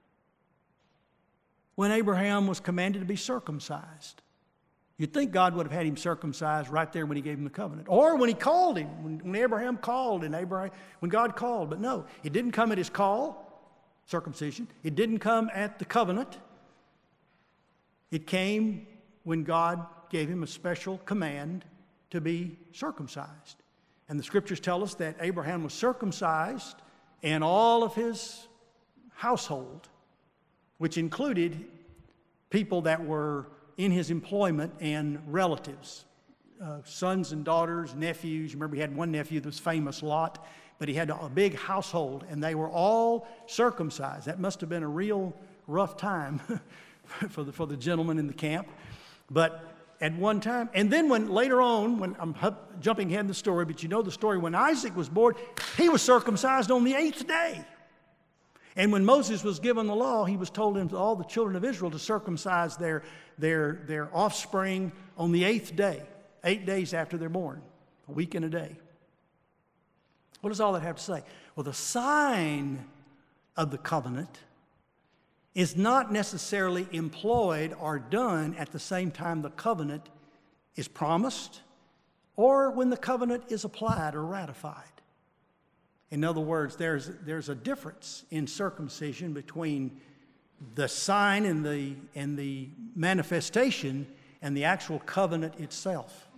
when Abraham was commanded to be circumcised. You'd think God would have had him circumcised right there when he gave him the covenant. Or when he called him, when, when Abraham called and Abraham, when God called. But no, it didn't come at his call, circumcision. It didn't come at the covenant. It came when God gave him a special command to be circumcised. And the scriptures tell us that Abraham was circumcised and all of his household, which included people that were in his employment and relatives, uh, sons and daughters, nephews. Remember, he had one nephew that was famous, Lot, but he had a big household, and they were all circumcised. That must have been a real rough time for the, for the gentlemen in the camp. But at one time, and then when later on, when I'm jumping ahead in the story, but you know the story, when Isaac was born, he was circumcised on the eighth day. And when Moses was given the law, he was told him to all the children of Israel to circumcise their, their, their offspring on the eighth day, eight days after they're born, a week and a day. What does all that have to say? Well, the sign of the covenant is not necessarily employed or done at the same time the covenant is promised or when the covenant is applied or ratified. In other words, there's, there's a difference in circumcision between the sign and the, and the manifestation and the actual covenant itself.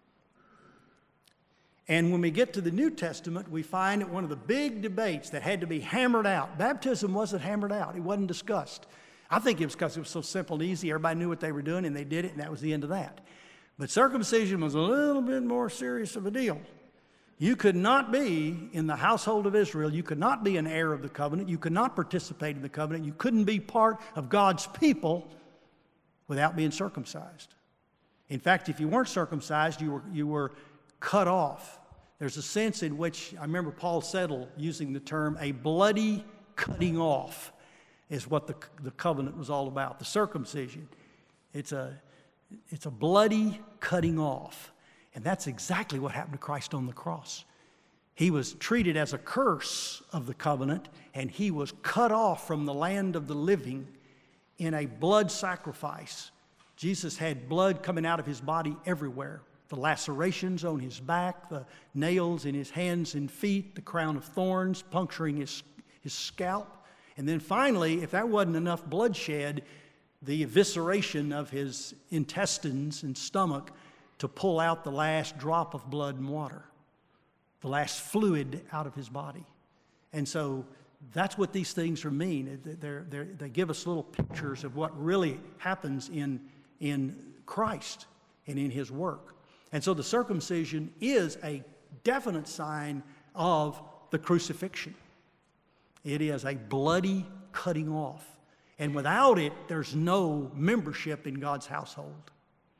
And when we get to the New Testament, we find that one of the big debates that had to be hammered out, baptism wasn't hammered out, it wasn't discussed. I think it was because it was so simple and easy, everybody knew what they were doing and they did it, and that was the end of that. But circumcision was a little bit more serious of a deal. You could not be in the household of Israel. You could not be an heir of the covenant. You could not participate in the covenant. You couldn't be part of God's people without being circumcised. In fact, if you weren't circumcised, you were, you were cut off. There's a sense in which, I remember Paul Settle using the term, a bloody cutting off is what the, the covenant was all about, the circumcision. It's a, it's a bloody cutting off. And that's exactly what happened to Christ on the cross. He was treated as a curse of the covenant, and he was cut off from the land of the living in a blood sacrifice. Jesus had blood coming out of his body everywhere. The lacerations on his back, the nails in his hands and feet, the crown of thorns puncturing his, his scalp. And then finally, if that wasn't enough bloodshed, the evisceration of his intestines and stomach to pull out the last drop of blood and water, the last fluid out of his body. And so that's what these things are mean. They're, they're, they give us little pictures of what really happens in, in Christ and in his work. And so the circumcision is a definite sign of the crucifixion. It is a bloody cutting off. And without it, there's no membership in God's household.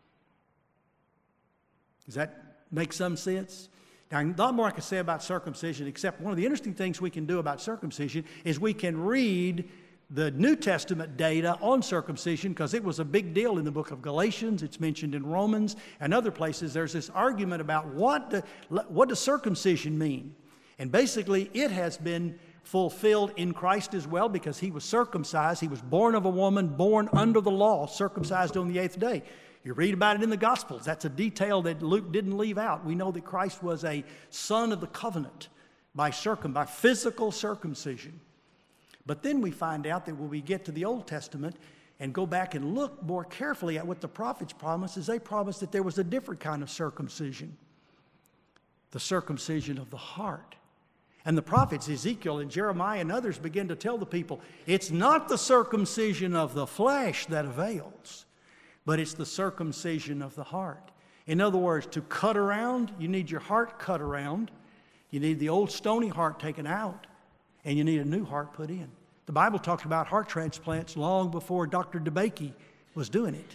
Does that make some sense? Now, not more I can say about circumcision, except one of the interesting things we can do about circumcision is we can read the New Testament data on circumcision, because it was a big deal in the book of Galatians. It's mentioned in Romans and other places. There's this argument about what, the, what does circumcision mean? And basically, it has been fulfilled in Christ as well, because he was circumcised. He was born of a woman, born under the law, circumcised on the eighth day. You read about it in the Gospels. That's a detail that Luke didn't leave out. We know that Christ was a son of the covenant by circum, by physical circumcision. But then we find out that when we get to the Old Testament and go back and look more carefully at what the prophets promised, is they promised that there was a different kind of circumcision, the circumcision of the heart. And the prophets, Ezekiel and Jeremiah and others, begin to tell the people, it's not the circumcision of the flesh that avails, but it's the circumcision of the heart. In other words, to cut around, you need your heart cut around. You need the old stony heart taken out, and you need a new heart put in. The Bible talks about heart transplants long before Doctor DeBakey was doing it.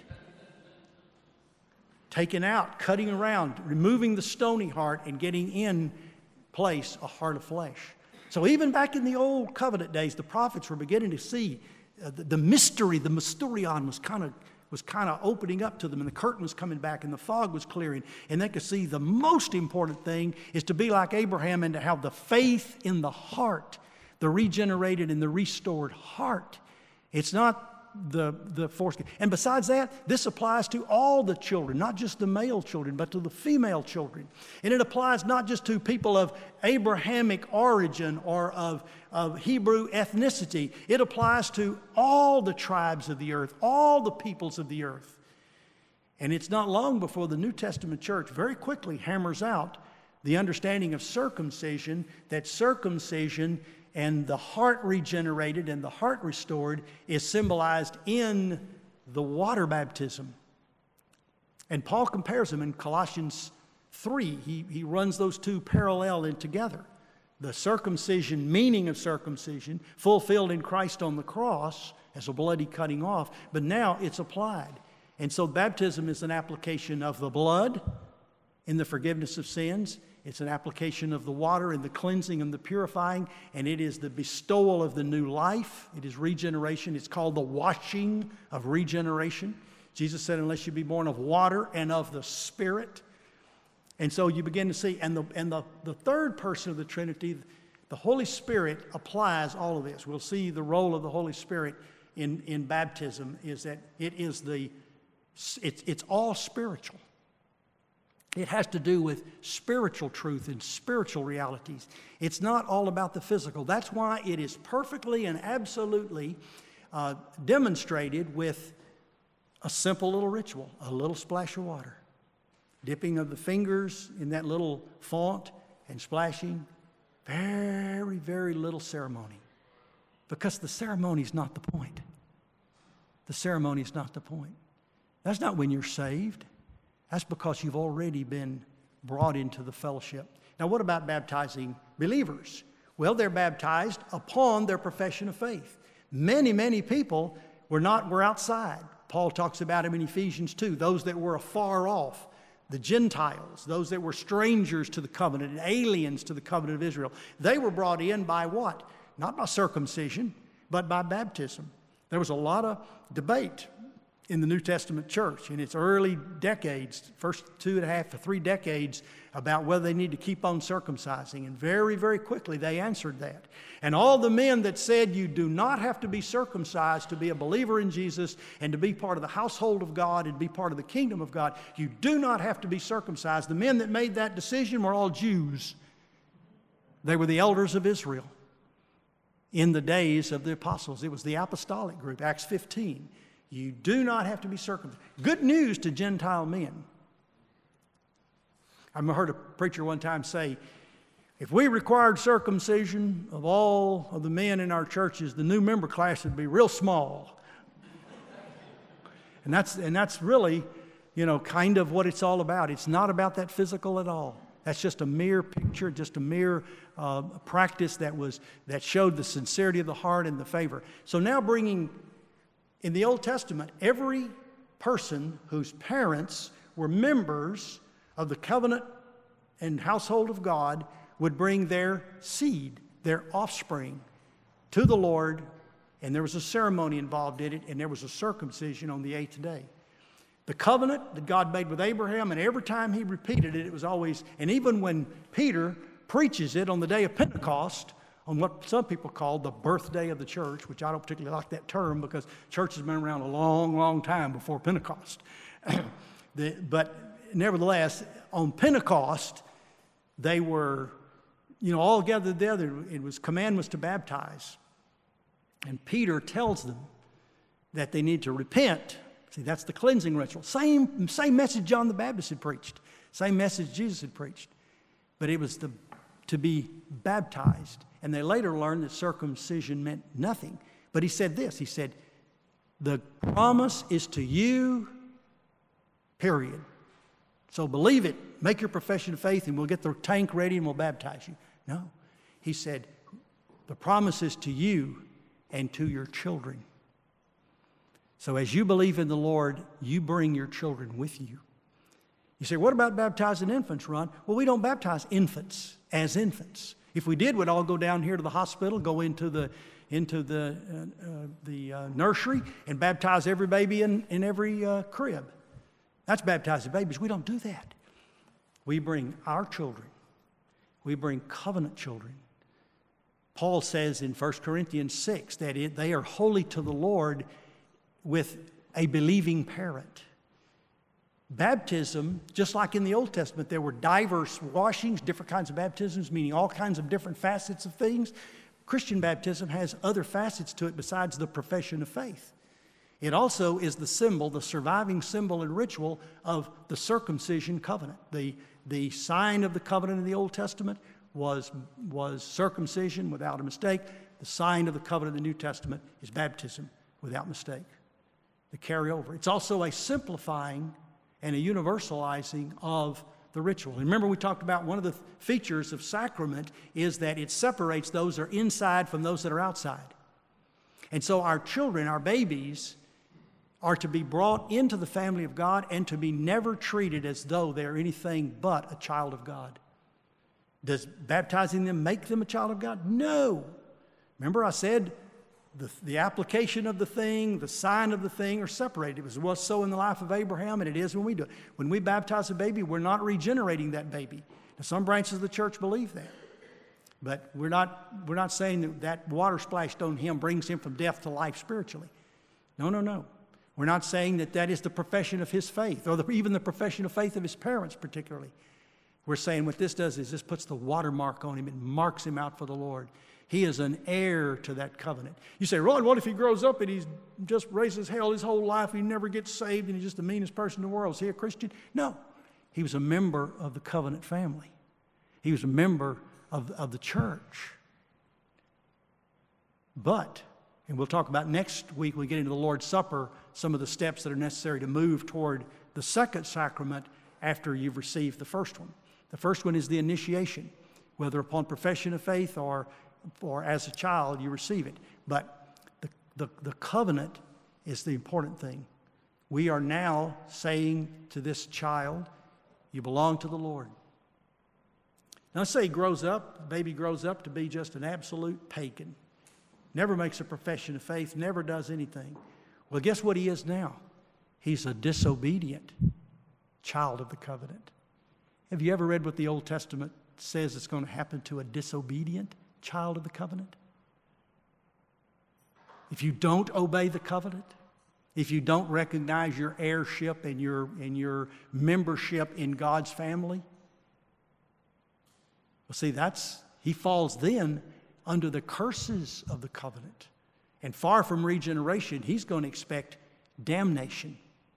Taking out, cutting around, removing the stony heart and getting in place a heart of flesh. So even back in the old covenant days, the prophets were beginning to see uh, the, the mystery, the mysterion was kind of was kind of opening up to them, and the curtain was coming back, and the fog was clearing, and they could see the most important thing is to be like Abraham and to have the faith in the heart, the regenerated and the restored heart. It's not the, the foreskin. And besides that, this applies to all the children, not just the male children, but to the female children. And it applies not just to people of Abrahamic origin or of, of Hebrew ethnicity. It applies to all the tribes of the earth, all the peoples of the earth. And it's not long before the New Testament church very quickly hammers out the understanding of circumcision, that circumcision and the heart regenerated and the heart restored is symbolized in the water baptism. And Paul compares them in Colossians three. He, he runs those two parallel in together. The circumcision, meaning of circumcision, fulfilled in Christ on the cross as a bloody cutting off, but now it's applied. And so baptism is an application of the blood in the forgiveness of sins. It's an application of the water and the cleansing and the purifying, and it is the bestowal of the new life. It is regeneration. It's called the washing of regeneration. Jesus said, unless you be born of water and of the Spirit. And so you begin to see, and the, and the, the third person of the Trinity, the Holy Spirit, applies all of this. We'll see the role of the Holy Spirit in, in baptism is that it is the, it's, it's all spiritual. It has to do with spiritual truth and spiritual realities. It's not all about the physical. That's why it is perfectly and absolutely uh, demonstrated with a simple little ritual, a little splash of water. Dipping of the fingers in that little font and splashing. Very, very little ceremony. Because the ceremony is not the point. The ceremony is not the point. That's not when you're saved. That's because you've already been brought into the fellowship. Now, what about baptizing believers? Well, they're baptized upon their profession of faith. Many, many people were not were outside. Paul talks about them in Ephesians two, those that were afar off, the Gentiles, those that were strangers to the covenant and aliens to the covenant of Israel. They were brought in by what? Not by circumcision, but by baptism. There was a lot of debate in the New Testament church in its early decades, first two and a half to three decades, about whether they need to keep on circumcising. And very, very quickly they answered that. And all the men that said you do not have to be circumcised to be a believer in Jesus and to be part of the household of God and be part of the kingdom of God, you do not have to be circumcised. The men that made that decision were all Jews. They were the elders of Israel in the days of the apostles. It was the apostolic group, Acts fifteen. You do not have to be circumcised. Good news to Gentile men. I heard a preacher one time say, if we required circumcision of all of the men in our churches, the new member class would be real small. And that's, and that's really, you know, kind of what it's all about. It's not about that physical at all. That's just a mere picture, just a mere uh, practice that was that showed the sincerity of the heart and the favor. So now bringing, in the Old Testament, every person whose parents were members of the covenant and household of God would bring their seed, their offspring, to the Lord, and there was a ceremony involved in it, and there was a circumcision on the eighth day. The covenant that God made with Abraham, and every time he repeated it, it was always, and even when Peter preaches it on the day of Pentecost, on what some people call the birthday of the church, which I don't particularly like that term because church has been around a long, long time before Pentecost. the, but nevertheless, on Pentecost, they were, you know, all gathered together. It was command was to baptize. And Peter tells them that they need to repent. See, that's the cleansing ritual. Same, same message John the Baptist had preached. Same message Jesus had preached. But it was the to be baptized. And they later learned that circumcision meant nothing. But he said this, he said, the promise is to you, period. So believe it, make your profession of faith, and we'll get the tank ready and we'll baptize you. No, he said, the promise is to you and to your children. So as you believe in the Lord, you bring your children with you. You say, what about baptizing infants, Ron? Well, we don't baptize infants as infants. If we did, we'd all go down here to the hospital, go into the into the uh, uh, the uh, nursery and baptize every baby in, in every uh, crib. That's baptizing babies. We don't do that. We bring our children. We bring covenant children. Paul says in First Corinthians six that it, they are holy to the Lord with a believing parent. Baptism, just like in the Old Testament, there were diverse washings, different kinds of baptisms, meaning all kinds of different facets of things. Christian baptism has other facets to it besides the profession of faith. It also is the symbol, the surviving symbol and ritual of the circumcision covenant. The, the sign of the covenant in the Old Testament was, was circumcision without a mistake. The sign of the covenant in the New Testament is baptism without mistake. The carryover. It's also a simplifying and a universalizing of the ritual. And remember, we talked about one of the features of sacrament is that it separates those that are inside from those that are outside. And so our children, our babies, are to be brought into the family of God and to be never treated as though they're anything but a child of God. Does baptizing them make them a child of God? No. Remember I said the, the application of the thing, the sign of the thing are separated. It was, was so in the life of Abraham, and it is when we do it. When we baptize a baby, we're not regenerating that baby. Now, some branches of the church believe that. But we're not, we're not saying that that water splashed on him brings him from death to life spiritually. No, no, no. We're not saying that that is the profession of his faith, or the, even the profession of faith of his parents particularly. We're saying what this does is this puts the watermark on him. It marks him out for the Lord. He is an heir to that covenant. You say, Ron, what if he grows up and he's just raised as hell his whole life, and he never gets saved, and he's just the meanest person in the world? Is he a Christian? No. He was a member of the covenant family. He was a member of, of the church. But, and we'll talk about next week when we get into the Lord's Supper, some of the steps that are necessary to move toward the second sacrament after you've received the first one. The first one is the initiation, whether upon profession of faith or, or as a child you receive it. But the, the, the covenant is the important thing. We are now saying to this child, you belong to the Lord. Now let's say he grows up, the baby grows up to be just an absolute pagan. Never makes a profession of faith, never does anything. Well, guess what he is now? He's a disobedient child of the covenant. Have you ever read what the Old Testament says is going to happen to a disobedient child of the covenant? If you don't obey the covenant, if you don't recognize your heirship and your, and your membership in God's family, well, see, that's, he falls then under the curses of the covenant. And far from regeneration, he's going to expect damnation.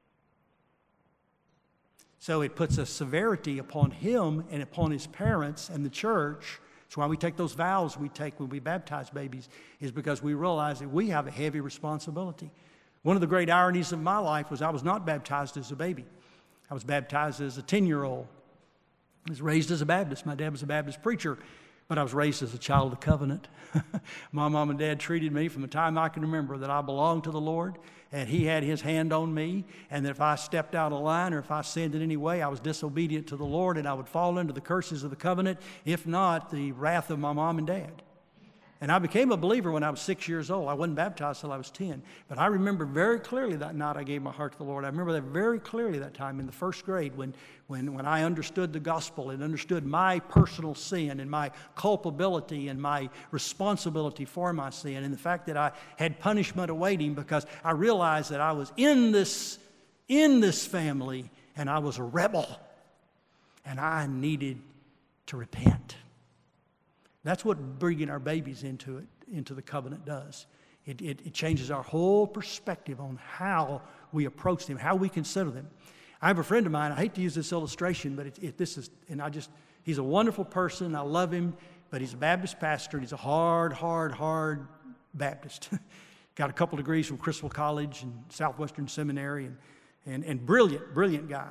So it puts a severity upon him and upon his parents and the church. That's why we take those vows we take when we baptize babies, is because we realize that we have a heavy responsibility. One of the great ironies of my life was I was not baptized as a baby. I was baptized as a ten-year-old. I was raised as a Baptist. My dad was a Baptist preacher, but I was raised as a child of the covenant. My mom and dad treated me from the time I can remember that I belonged to the Lord, and he had his hand on me, and that if I stepped out of line or if I sinned in any way, I was disobedient to the Lord, and I would fall into the curses of the covenant, if not the wrath of my mom and dad. And I became a believer when I was six years old. I wasn't baptized till I was ten. But I remember very clearly that night I gave my heart to the Lord. I remember that very clearly that time in the first grade when, when, when I understood the gospel and understood my personal sin and my culpability and my responsibility for my sin, and the fact that I had punishment awaiting because I realized that I was in this, in this family and I was a rebel and I needed to repent. That's what bringing our babies into it, into the covenant does. It, it, it changes our whole perspective on how we approach them, how we consider them. I have a friend of mine, I hate to use this illustration, but it, it, this is, and I just, He's a wonderful person. I love him, but he's a Baptist pastor, and he's a hard, hard, hard Baptist. Got a couple degrees from Criswell College and Southwestern Seminary, and, and, and brilliant, brilliant guy.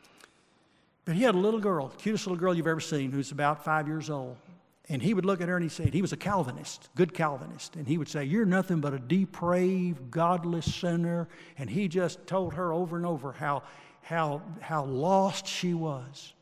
But he had a little girl, cutest little girl you've ever seen, who's about five years old. And he would look at her and he said, he was a Calvinist, good Calvinist. And he would say, you're nothing but a depraved, godless sinner. And he just told her over and over how, how, how lost she was.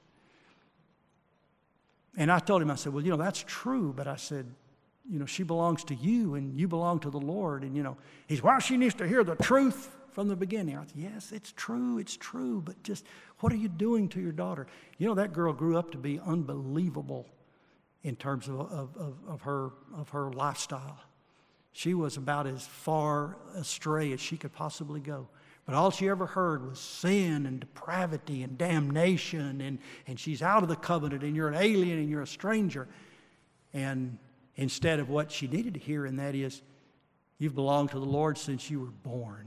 And I told him, I said, well, you know, that's true. But I said, you know, she belongs to you and you belong to the Lord. And, you know, he said, well, she needs to hear the truth from the beginning. I said, yes, it's true, it's true. But just what are you doing to your daughter? You know, that girl grew up to be unbelievable in terms of, of, of, of, her, of her lifestyle. She was about as far astray as she could possibly go. But all she ever heard was sin and depravity and damnation, and, and she's out of the covenant, and you're an alien and you're a stranger. And instead of what she needed to hear, and that is, you've belonged to the Lord since you were born.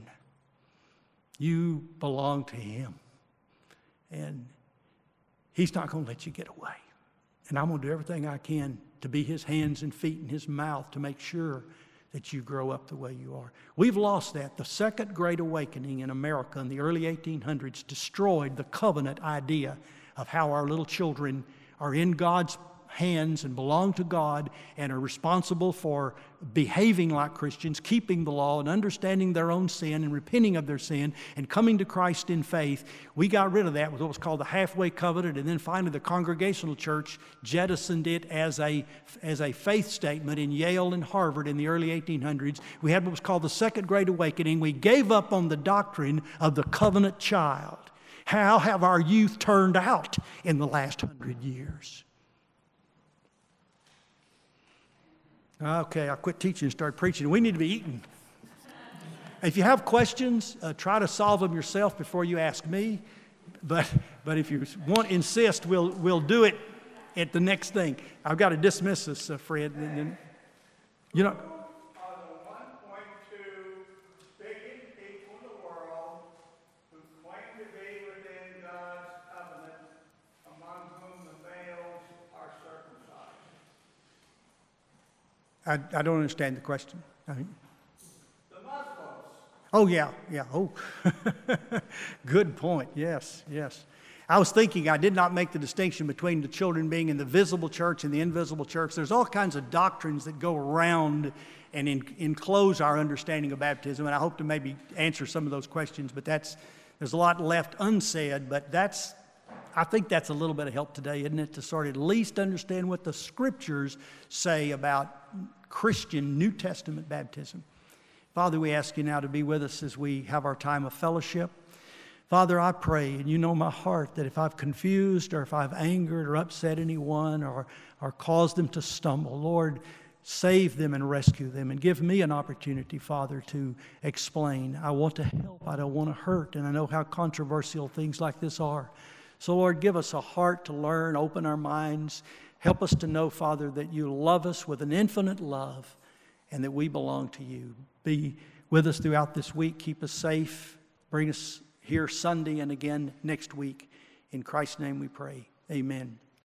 You belong to Him. And He's not going to let you get away. And I'm going to do everything I can to be His hands and feet and His mouth to make sure that you grow up the way you are. We've lost that. The Second Great Awakening in America in the early eighteen hundreds destroyed the covenant idea of how our little children are in God's hands and belong to God and are responsible for behaving like Christians, keeping the law and understanding their own sin and repenting of their sin and coming to Christ in faith. We got rid of that with what was called the halfway covenant, and then finally the Congregational Church jettisoned it as a, as a faith statement in Yale and Harvard in the early eighteen hundreds. We had what was called the Second Great Awakening. We gave up on the doctrine of the covenant child. How have our youth turned out in the last hundred years? Okay, I quit teaching and started preaching. We need to be eating. If you have questions, uh, try to solve them yourself before you ask me. But but if you want insist, we'll we'll do it at the next thing. I've got to dismiss this, uh, Fred. And, and, you know. I, I don't understand the question. I mean, the Muslims. Oh, yeah, yeah. Oh, good point. Yes, yes. I was thinking I did not make the distinction between the children being in the visible church and the invisible church. There's all kinds of doctrines that go around and in, enclose our understanding of baptism, and I hope to maybe answer some of those questions, but that's there's a lot left unsaid, but that's I think that's a little bit of help today, isn't it, to sort of at least understand what the Scriptures say about Christian New Testament baptism. Father, we ask you now to be with us as we have our time of fellowship. Father, I pray, and you know my heart, that if I've confused or if I've angered or upset anyone or, or caused them to stumble, Lord, save them and rescue them and give me an opportunity, Father, to explain. I want to help. I don't want to hurt, and I know how controversial things like this are. So, Lord, give us a heart to learn, open our minds. Help us to know, Father, that you love us with an infinite love and that we belong to you. Be with us throughout this week. Keep us safe. Bring us here Sunday and again next week. In Christ's name we pray. Amen.